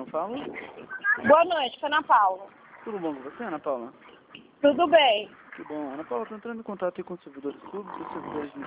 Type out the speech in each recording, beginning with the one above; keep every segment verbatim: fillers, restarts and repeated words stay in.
eu falo? Boa noite, Ana Paula. Tudo bom com você, Ana Paula? Tudo bem. Que bom. Ana Paula, estou entrando em contato aí com os servidores públicos, servidores de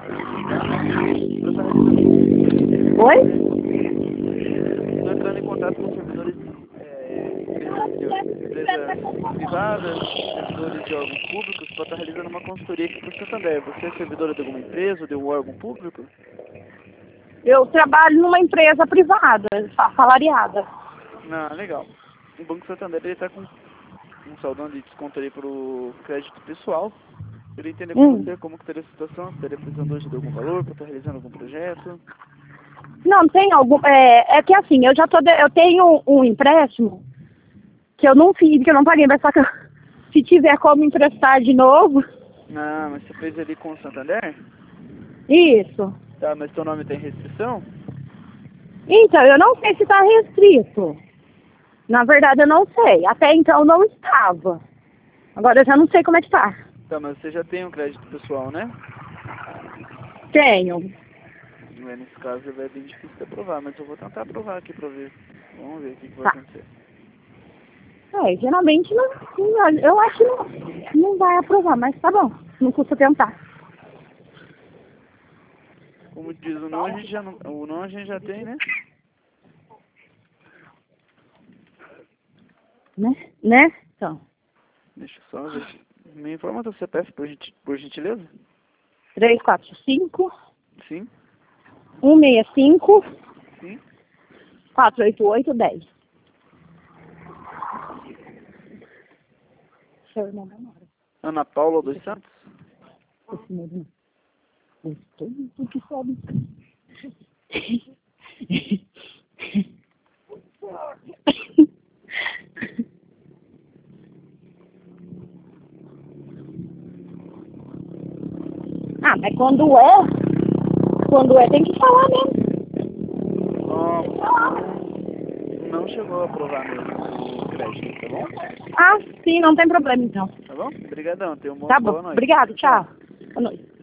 Oi? Estou entrando em contato com servidores é, empresas, empresas privadas, servidores de órgãos públicos, para estar realizando uma consultoria aqui para o Santander. Você é servidora de alguma empresa ou de um órgão público? Eu trabalho numa empresa privada, assalariada. Ah, legal. O Banco Santander está com um saldão de desconto aí para o crédito pessoal. Eu queria entender com Hum. você como que teria a situação, se estaria precisando hoje de algum valor para estar realizando algum projeto. Não, tem algum... É, é que assim, eu já tô... De, eu tenho um empréstimo que eu não fiz, que eu não paguei, mas só que eu, se tiver como emprestar de novo... Ah, mas você fez ali com o Santander? Isso. Tá, mas seu nome tem restrição? Então, eu não sei se está restrito. Na verdade, eu não sei. Até então não estava. Agora eu já não sei como é que tá. Tá, mas você já tem um crédito pessoal, né? Tenho. É, nesse caso é bem difícil de aprovar, mas eu vou tentar aprovar aqui pra ver. Vamos ver o que, que vai Tá. acontecer. É, geralmente não, não- eu acho que não, não vai aprovar, mas tá bom. Não custa tentar. Como diz o não, a gente já não, o não a gente já tem, né? Né? Né? Então, Deixa eu só ver. Me informa do C P F, por, genti- por gentileza? três quatro cinco, Sim, um seis cinco, sim. quatro oito oito, dez. Seu irmão namora. Ana Paula dos Santos? Esse mesmo. Gostou do que sabe. Ah, mas quando é, quando é tem que falar mesmo. Ó, não chegou a aprovar mesmo o crédito, tá bom? Ah, sim, não tem problema então. Tá bom? Obrigadão, tenha uma Tá boa bom, noite. obrigado, tchau. Boa noite.